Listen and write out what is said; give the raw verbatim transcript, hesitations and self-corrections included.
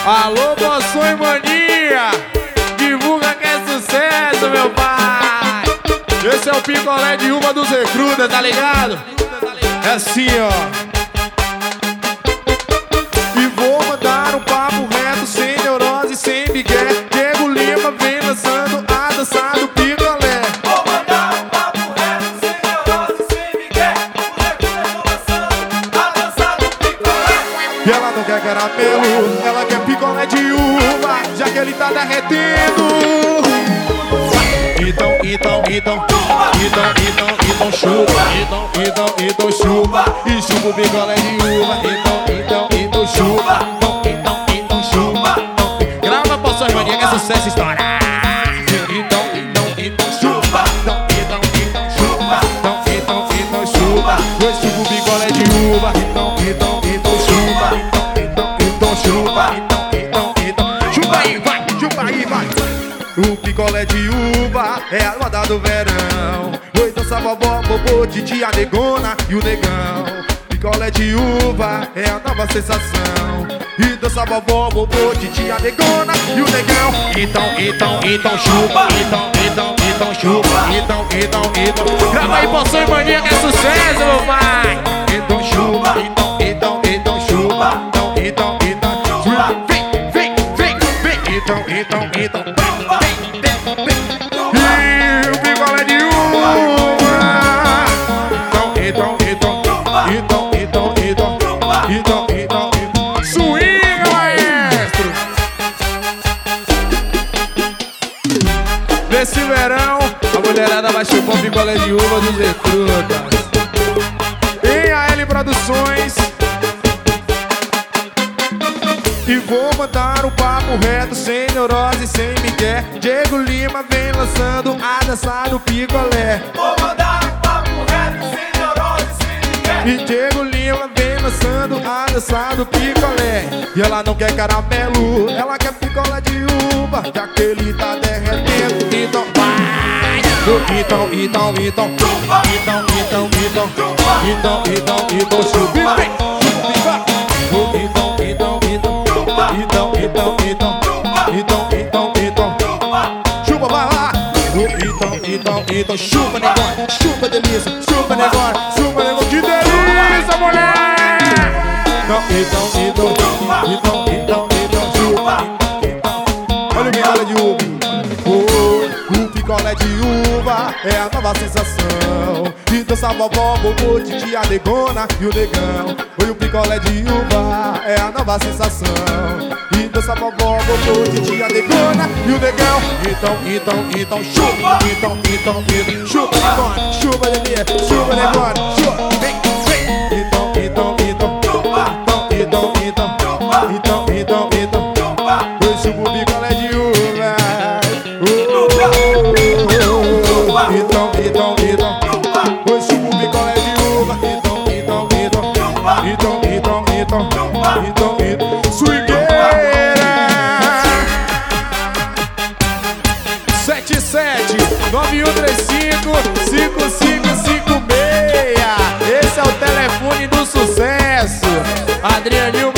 Alô, Poção e Mania, divulga que é sucesso, meu pai. Esse é o picolé de uva dos recrutas, tá ligado? É assim, ó. E vou mandar um papo reto, sem neurose, sem migué. Diego Lima vem lançando a dança do picolé. Vou mandar um papo reto, sem neurose, sem migué. Os recrutas vão lançando a dança do picolé. E ela não quer caramelo, ela quer picolé de uva, já que ele tá derretendo. Então, então, então, então, então, então chupa, então, então, então chupa, e chupa o picolé de uva, então, então, então chupa, então, então, então chupa, então, grava Poção e Mania que é sucesso história. Então, então, então chupa, então, então, então chupa, então, então, então chupa, eu chupo o picolé de uva, então, então, então chupa, então, então, então chupa, então, então, então chupa aí, vai, chupa aí, vai. O picolé de uva é a moda do verão. Oi, dança vovó, bobô, titia, negona e o negão. Picolé de uva é a nova sensação. E dança vovó, bobô, titia, negona e o negão. Então, então, então chupa, então, então, então chupa, então, então, então. Grava aí Poção e Mania que é sucesso, meu pai. Então chupa, então, então, então chupa, então, então, então chupa. Vem, vem, vem, vem. Então, então, então. E o picolé de uva. Então, então, então, então, então, então, então, então, então. Swinga, maestro. Nesse verão, a mulherada vai chupar o picolé de uva dos recrutas. Em A L Produções. E vou mandar um papo reto, sem neurose, sem migué. Diego Lima vem lançando a dança do picolé. Vou mandar um papo reto, sem neurose, sem migué. E Diego Lima vem lançando a dança do picolé. E ela não quer caramelo, ela quer picolé de uva, já que ele tá derretendo. Então vai. Então, então, então, então, então, então, então, então, então, então, chupa, então, então, então, então, então, então, então, então, então, chupa, vai lá. Então, então, então, chupa, negócio, chupa, delícia, chupa, negócio, chupa, negócio, que delícia, mulher. Então, então, então, então, então, então, chupa. Olha o picolé de uva. O picolé de uva é a nova sensação. E dança vovó, bobô, titia, negona e o negão. Oi, o picolé de uva é a nova sensação. E dança vovó, bobô, titia, negona e o negão. Então, então, então, chupa. Então, então, então, chupa, negona, chupa, delícia, chupa, negona, chupa, vem, vem. Então, então, então, então, então, então, então, então, então, eu chupo o picolé de uva. Então, então, então, eu chupo o picolé de uva. Então, então, então, então, então, então, então, então, swingueira. Sete sete nove um três cinco cinco cinco cinco seis. Esse é o telefone do sucesso. Adrianinho